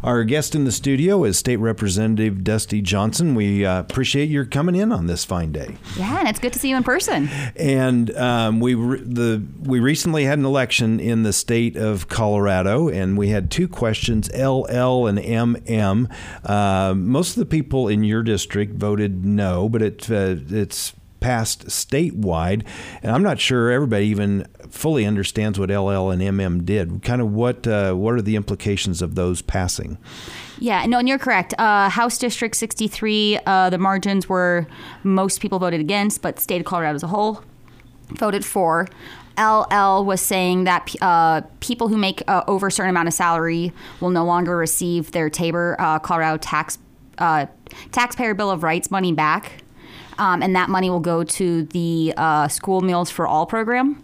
Our guest in the studio is State Representative Dusty Johnson. We appreciate your coming in on this fine day. Yeah, and it's good to see you in person. And we recently had an election in the state of Colorado, and we had two questions, LL and MM. Most of the people in your district voted no, but it's passed statewide, and I'm not sure everybody even fully understands what LL and MM did. Kind of what are the implications of those passing? Yeah, no, and you're correct. House District 63, the margins were most people voted against, but state of Colorado as a whole voted for. LL was saying that people who make over a certain amount of salary will no longer receive their Tabor, Colorado Taxpayer Bill of Rights money back. And that money will go to the School Meals for All program.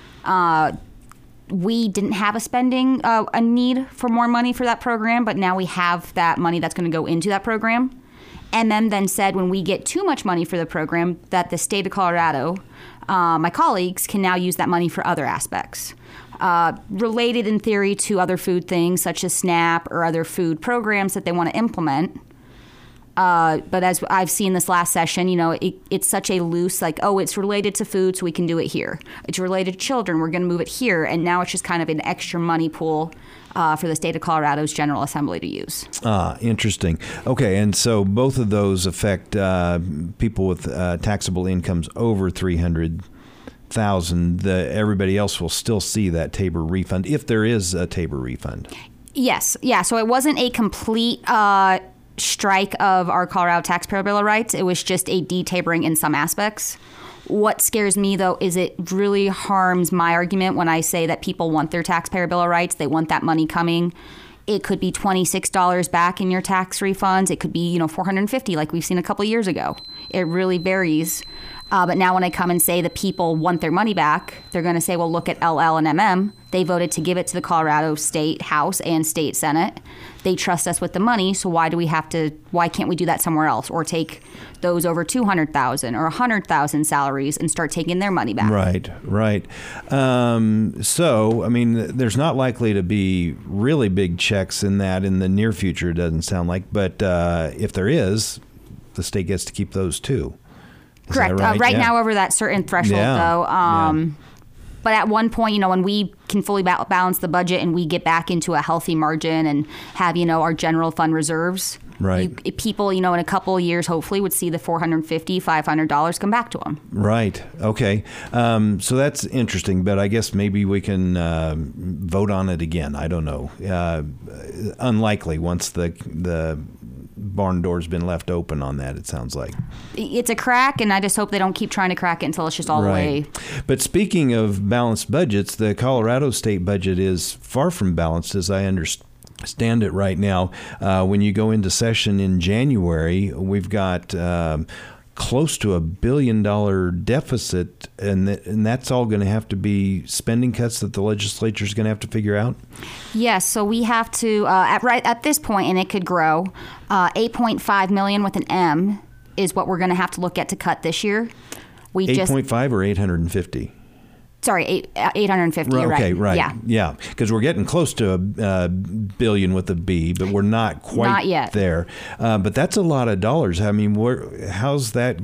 We didn't have a need for more money for that program, but now we have that money that's going to go into that program. MM then said when we get too much money for the program that the state of Colorado, my colleagues, can now use that money for other aspects. Related in theory to other food things such as SNAP or other food programs that they want to implement. But as I've seen this last session, it's such a loose, it's related to food, so we can do it here. It's related to children, we're going to move it here. And now it's just kind of an extra money pool for the state of Colorado's General Assembly to use. Interesting. Okay, and so both of those affect people with taxable incomes over $300,000. Everybody else will still see that Tabor refund, if there is a Tabor refund. Yes. Yeah, so it wasn't a complete strike of our Colorado Taxpayer Bill of Rights. It was just a detabering in some aspects. What scares me, though, is it really harms my argument when I say that people want their Taxpayer Bill of Rights. They want that money coming. It could be $26 back in your tax refunds. It could be, $450 like we've seen a couple years ago. It really varies. But now when I come and say that people want their money back, they're going to say, well, look at LL and MM. They voted to give it to the Colorado State House and State Senate. They trust us with the money, so why can't we do that somewhere else or take those over 200,000 or 100,000 salaries and start taking their money back? Right. So, I mean, there's not likely to be really big checks in the near future, it doesn't sound like. But if there is, the state gets to keep those too. Is correct. Right? Now over that certain threshold, though. But at one point, when we can fully balance the budget and we get back into a healthy margin and have, our general fund reserves, right? People, in a couple of years, hopefully would see the $450, $500 come back to them. Right. Okay. So that's interesting, but I guess maybe we can vote on it again. I don't know. Unlikely once the barn door's been left open on that, it sounds like. It's a crack, and I just hope they don't keep trying to crack it until it's just all the way. But speaking of balanced budgets, the Colorado state budget is far from balanced as I understand it right now. When you go into session in January, we've got close to $1 billion deficit, and that's all going to have to be spending cuts that the legislature is going to have to figure out? Yes, so we have to, at this point, and it could grow, $8.5 million with an M is what we're going to have to look at to cut this year. 8.5 or 850? Sorry, 850, you're okay, right. Yeah, because we're getting close to a billion with a B, but we're not quite not yet there. But that's a lot of dollars. I mean, how's that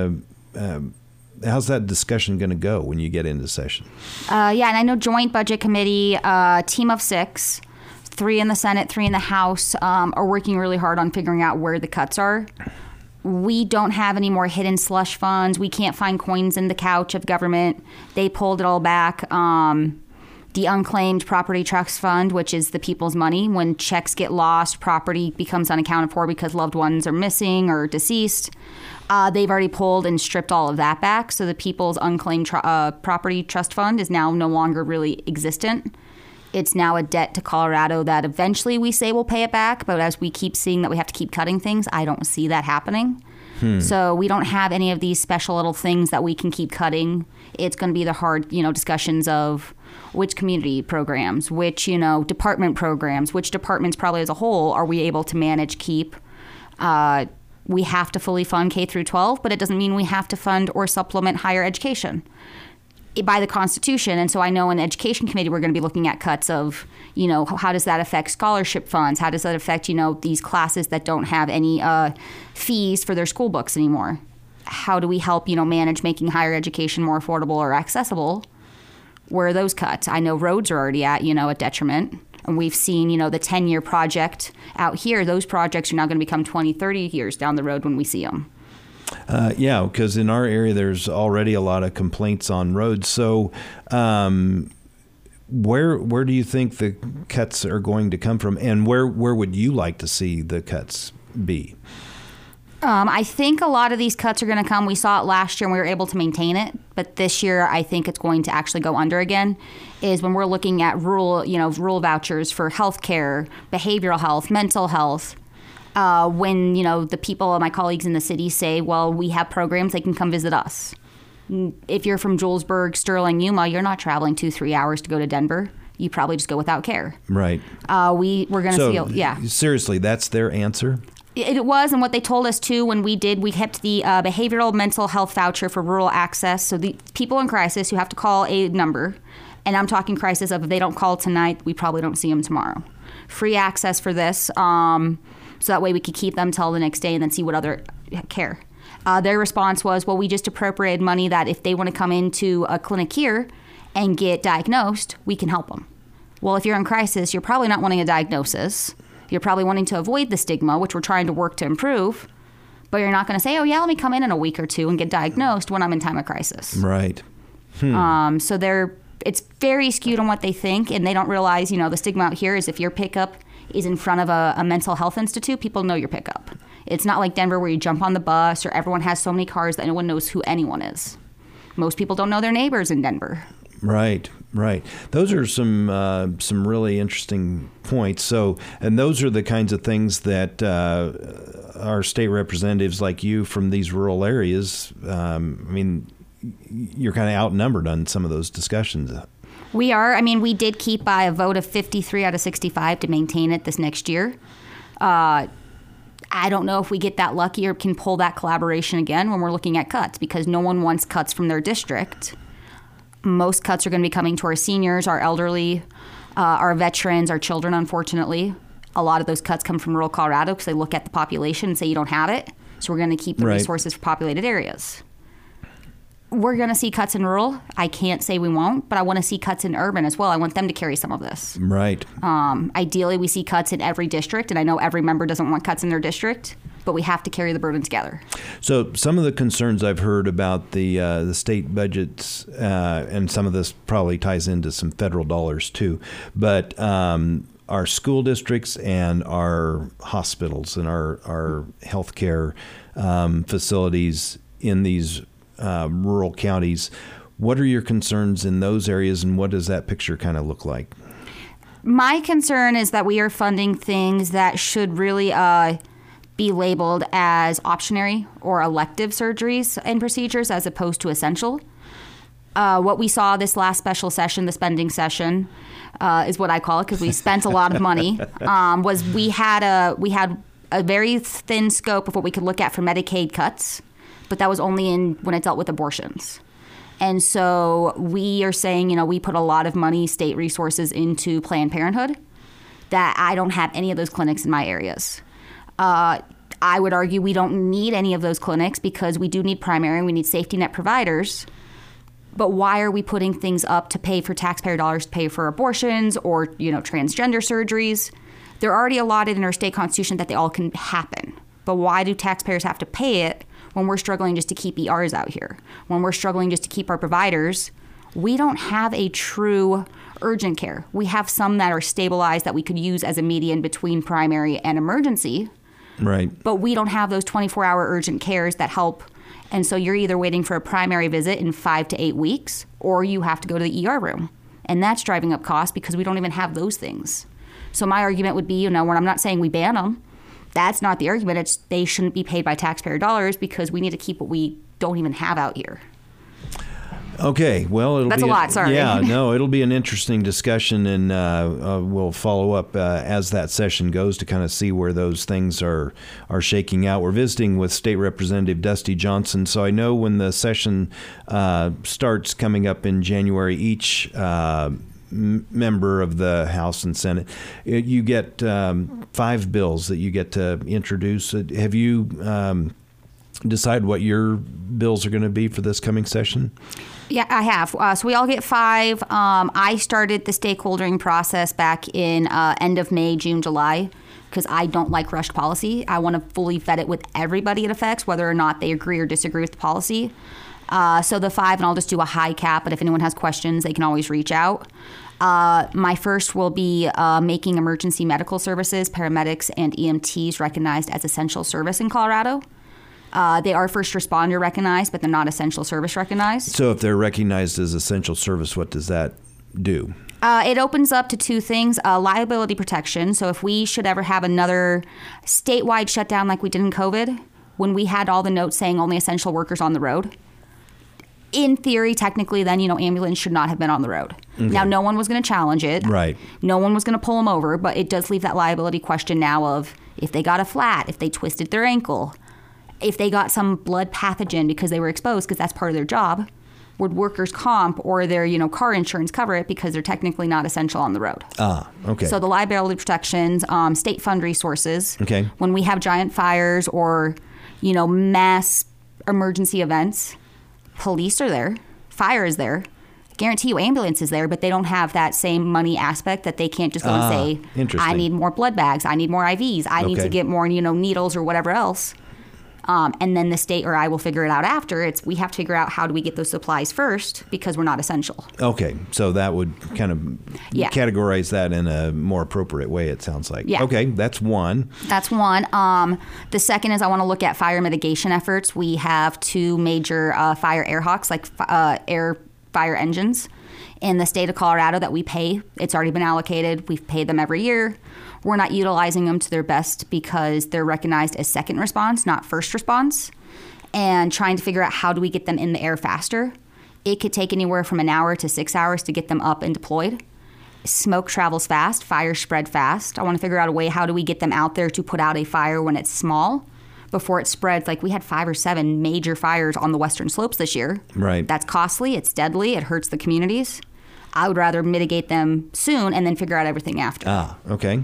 discussion going to go when you get into session? And I know Joint Budget Committee, team of 6, 3 in the Senate, 3 in the House, are working really hard on figuring out where the cuts are. We don't have any more hidden slush funds. We can't find coins in the couch of government. They pulled it all back. The unclaimed property trust fund, which is the people's money. When checks get lost, property becomes unaccounted for because loved ones are missing or deceased. They've already pulled and stripped all of that back. So the people's unclaimed property trust fund is now no longer really existent. It's now a debt to Colorado that eventually we say we'll pay it back. But as we keep seeing that we have to keep cutting things, I don't see that happening. So we don't have any of these special little things that we can keep cutting. It's going to be the hard, discussions of which community programs, which, department programs, which departments probably as a whole are we able to manage, keep. We have to fully fund K through 12, but it doesn't mean we have to fund or supplement higher education. by the Constitution. And so I know in the Education Committee, we're going to be looking at cuts of, how does that affect scholarship funds? How does that affect, these classes that don't have any fees for their school books anymore? How do we help, manage making higher education more affordable or accessible? Where are those cuts? I know roads are already at, a detriment. And we've seen, the 10-year project out here. Those projects are now going to become 20, 30 years down the road when we see them. Yeah, because in our area, there's already a lot of complaints on roads. So where do you think the cuts are going to come from? And where would you like to see the cuts be? I think a lot of these cuts are going to come. We saw it last year and we were able to maintain it. But this year, I think it's going to actually go under again, is when we're looking at rural vouchers for healthcare, behavioral health, mental health. When, the people, my colleagues in the city say, well, we have programs, they can come visit us. If you're from Julesburg, Sterling, Yuma, you're not traveling 2-3 hours to go to Denver. You probably just go without care. Right. We're going to see, yeah. Seriously, that's their answer? It was, and what they told us too when we kept the behavioral mental health voucher for rural access. So the people in crisis who have to call a number, and I'm talking crisis of if they don't call tonight, we probably don't see them tomorrow. Free access for this, so that way we could keep them till the next day and then see what other care. Their response was, well, we just appropriated money that if they want to come into a clinic here and get diagnosed, we can help them. Well, if you're in crisis, you're probably not wanting a diagnosis. You're probably wanting to avoid the stigma, which we're trying to work to improve. But you're not going to say, oh, yeah, let me come in a week or two and get diagnosed when I'm in time of crisis. Right. So it's very skewed on what they think, and they don't realize, the stigma out here is if your pickup is in front of a mental health institute, people know your pickup. It's not like Denver where you jump on the bus or everyone has so many cars that no one knows who anyone is. Most people don't know their neighbors in Denver. Right. Those are some really interesting points. So, and those are the kinds of things that our state representatives like you from these rural areas, you're kind of outnumbered on some of those discussions. We are. We did keep by a vote of 53 out of 65 to maintain it this next year. I don't know if we get that lucky or can pull that collaboration again when we're looking at cuts, because no one wants cuts from their district. Most cuts are going to be coming to our seniors, our elderly, our veterans, our children, unfortunately. A lot of those cuts come from rural Colorado because they look at the population and say you don't have it. So we're going to keep the resources for populated areas. We're going to see cuts in rural. I can't say we won't, but I want to see cuts in urban as well. I want them to carry some of this. Right. Ideally, we see cuts in every district, and I know every member doesn't want cuts in their district, but we have to carry the burden together. So some of the concerns I've heard about the state budgets, and some of this probably ties into some federal dollars too, but our school districts and our hospitals and our healthcare facilities in these rural counties. What are your concerns in those areas, and what does that picture kind of look like? My concern is that we are funding things that should really be labeled as optionary or elective surgeries and procedures as opposed to essential. What we saw this last special session, the spending session, is what I call it because we spent a lot of money, was we had a very thin scope of what we could look at for Medicaid cuts, but that was only when it dealt with abortions. And so we are saying, we put a lot of money, state resources into Planned Parenthood, that I don't have any of those clinics in my areas. I would argue we don't need any of those clinics because we do need primary, we need safety net providers. But why are we putting things up to pay for taxpayer dollars to pay for abortions or, transgender surgeries? They're already allotted in our state constitution that they all can happen. But why do taxpayers have to pay it when we're struggling just to keep ERs out here? When we're struggling just to keep our providers? We don't have a true urgent care. We have some that are stabilized that we could use as a median between primary and emergency. Right. But we don't have those 24-hour urgent cares that help. And so you're either waiting for a primary visit in 5 to 8 weeks, or you have to go to the ER room. And that's driving up costs because we don't even have those things. So my argument would be, when I'm not saying we ban them, that's not the argument. It's they shouldn't be paid by taxpayer dollars because we need to keep what we don't even have out here. Okay, well, That's a lot, sorry. Yeah, no, it'll be an interesting discussion, and we'll follow up as that session goes to kind of see where those things are shaking out. We're visiting with State Representative Dusty Johnson, so I know when the session starts coming up in January, each member of the House and Senate, you get 5 bills that you get to introduce. Have you decide what your bills are going to be for this coming session? Yeah, I have. So we all get 5. I started the stakeholdering process back in end of May, June, July, because I don't like rushed policy. I want to fully vet it with everybody it affects, whether or not they agree or disagree with the policy. So the 5, and I'll just do a high cap, but if anyone has questions, they can always reach out. My first will be making emergency medical services, paramedics, and EMTs recognized as essential service in Colorado. They are first responder recognized, but they're not essential service recognized. So if they're recognized as essential service, what does that do? It opens up to 2 things. Liability protection. So if we should ever have another statewide shutdown like we did in COVID, when we had all the notes saying only essential workers on the road, in theory, technically, then, ambulance should not have been on the road. Okay. Now, no one was going to challenge it. Right. No one was going to pull them over, but it does leave that liability question now of if they got a flat, if they twisted their ankle, if they got some blood pathogen because they were exposed, because that's part of their job, would workers' comp or their car insurance cover it because they're technically not essential on the road? Okay. So the liability protections, state fund resources. Okay. When we have giant fires or mass emergency events, police are there, fire is there. Guarantee you ambulance is there, but they don't have that same money aspect that they can't just go and say, I need more blood bags, I need more IVs, I need to get more needles or whatever else. And then the state or I will figure it out after. We have to figure out how do we get those supplies first because we're not essential. Okay, so that would kind of categorize that in a more appropriate way, it sounds like. Yeah. Okay, that's one. That's one. The second is I want to look at fire mitigation efforts. We have 2 major fire air hawks, like air fire engines in the state of Colorado that we pay. It's already been allocated. We've paid them every year. We're not utilizing them to their best because they're recognized as second response, not first response, and trying to figure out how do we get them in the air faster. It could take anywhere from an hour to 6 hours to get them up and deployed. Smoke travels fast, fires spread fast. I want to figure out a way, how do we get them out there to put out a fire when it's small before it spreads? Like we had 5 or 7 major fires on the western slopes this year. Right. That's costly, it's deadly, it hurts the communities. I would rather mitigate them soon and then figure out everything after. Okay.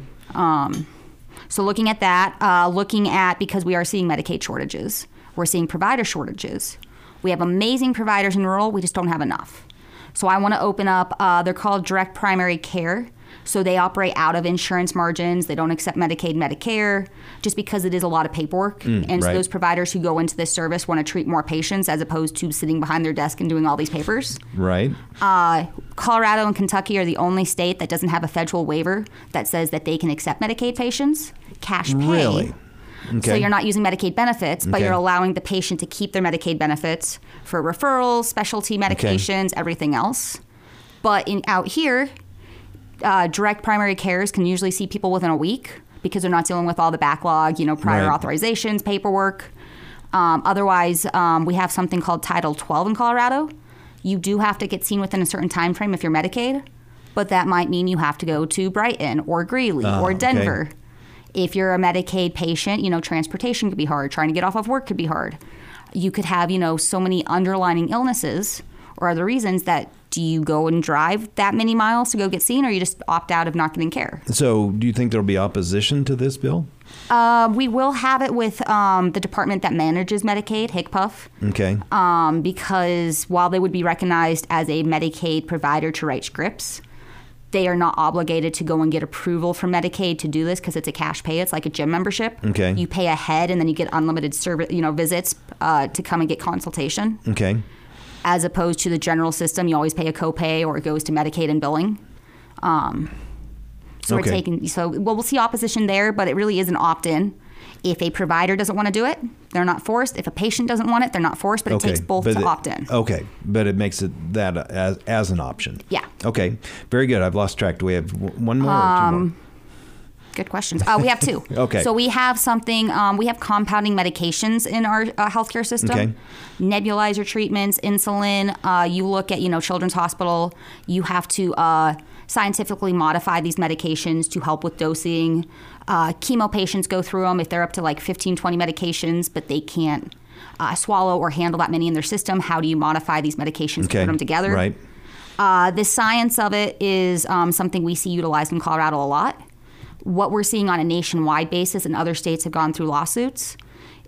So looking at that, because we are seeing Medicaid shortages, we're seeing provider shortages. We have amazing providers in rural, we just don't have enough. So I want to open up, they're called direct primary care. So they operate out of insurance margins. They don't accept Medicaid, Medicare, just because it is a lot of paperwork. And so those providers who go into this service want to treat more patients as opposed to sitting behind their desk and doing all these papers. Right. Colorado and Kentucky are the only state that doesn't have a federal waiver that says that they can accept Medicaid patients, cash pay. Really? Okay. So you're not using Medicaid benefits, but you're allowing the patient to keep their Medicaid benefits for referrals, specialty medications, everything else. But out here, direct primary cares can usually see people within a week because they're not dealing with all the backlog, prior authorizations, paperwork. Otherwise, we have something called Title 12 in Colorado. You do have to get seen within a certain time frame if you're Medicaid, but that might mean you have to go to Brighton or Greeley or Denver. Okay. If you're a Medicaid patient, transportation could be hard. Trying to get off of work could be hard. You could have, so many underlying illnesses or other reasons that do you go and drive that many miles to go get seen, or you just opt out of not getting care? So do you think there'll be opposition to this bill? We will have it with the department that manages Medicaid, HCPF. Okay. Because while they would be recognized as a Medicaid provider to write scripts, they are not obligated to go and get approval from Medicaid to do this because it's a cash pay. It's like a gym membership. Okay. You pay ahead and then you get unlimited service, visits to come and get consultation. Okay. As opposed to the general system, you always pay a copay or it goes to Medicaid and billing. So we'll see opposition there, but it really is an opt-in. If a provider doesn't want to do it, they're not forced. If a patient doesn't want it, they're not forced, but it takes both to opt in. Okay, but it makes it that as an option. Yeah. Okay, very good. I've lost track. Do we have one more or two more? Good questions. We have two. Okay. So we have something, we have compounding medications in our healthcare system. Okay. Nebulizer treatments, insulin. You look at, Children's Hospital, you have to scientifically modify these medications to help with dosing. Chemo patients go through them if they're up to like 15, 20 medications, but they can't swallow or handle that many in their system. How do you modify these medications to put them together? Right. The science of it is something we see utilized in Colorado a lot. What we're seeing on a nationwide basis, and other states have gone through lawsuits,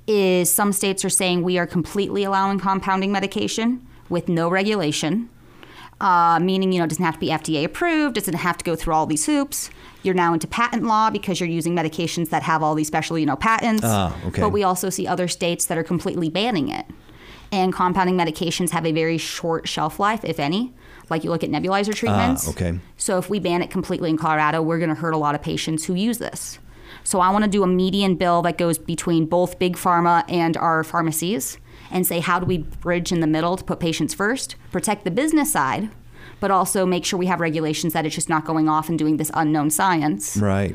is some states are saying we are completely allowing compounding medication with no regulation, meaning, it doesn't have to be FDA approved, doesn't have to go through all these hoops. You're now into patent law because you're using medications that have all these special, patents. Okay. But we also see other states that are completely banning it. And compounding medications have a very short shelf life, if any. Like you look at nebulizer treatments. Okay. So if we ban it completely in Colorado, we're going to hurt a lot of patients who use this. So I want to do a median bill that goes between both big pharma and our pharmacies and say, how do we bridge in the middle to put patients first, protect the business side, but also make sure we have regulations that it's just not going off and doing this unknown science. Right.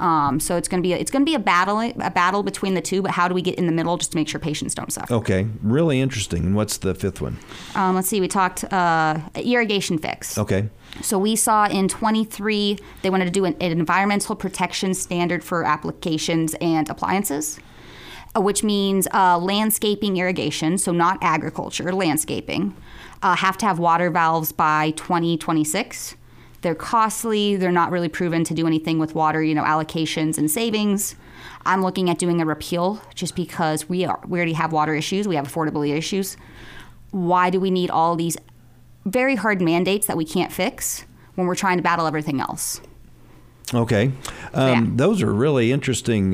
So it's going to be a battle between the two. But how do we get in the middle just to make sure patients don't suffer? Okay, really interesting. And what's the fifth one? Let's see. We talked irrigation fix. Okay. So we saw in 23 they wanted to do an environmental protection standard for applications and appliances, which means landscaping irrigation. So not agriculture, landscaping. Have to have water valves by 2026. They're costly. They're not really proven to do anything with water, allocations and savings. I'm looking at doing a repeal just because we already have water issues. We have affordability issues. Why do we need all these very hard mandates that we can't fix when we're trying to battle everything else? Okay. Yeah. Those are really interesting,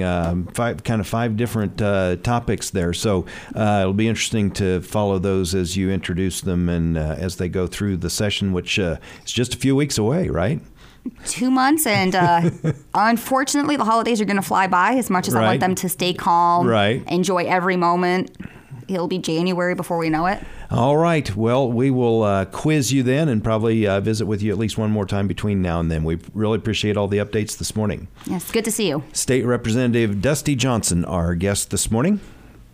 five different topics there. So it'll be interesting to follow those as you introduce them and as they go through the session, which is just a few weeks away, right? 2 months, and unfortunately, the holidays are going to fly by as much as I want them to stay calm, enjoy every moment. It'll be January before we know it. All right. Well, we will quiz you then and probably visit with you at least one more time between now and then. We really appreciate all the updates this morning. Yes, good to see you. State Representative Dusty Johnson, our guest this morning.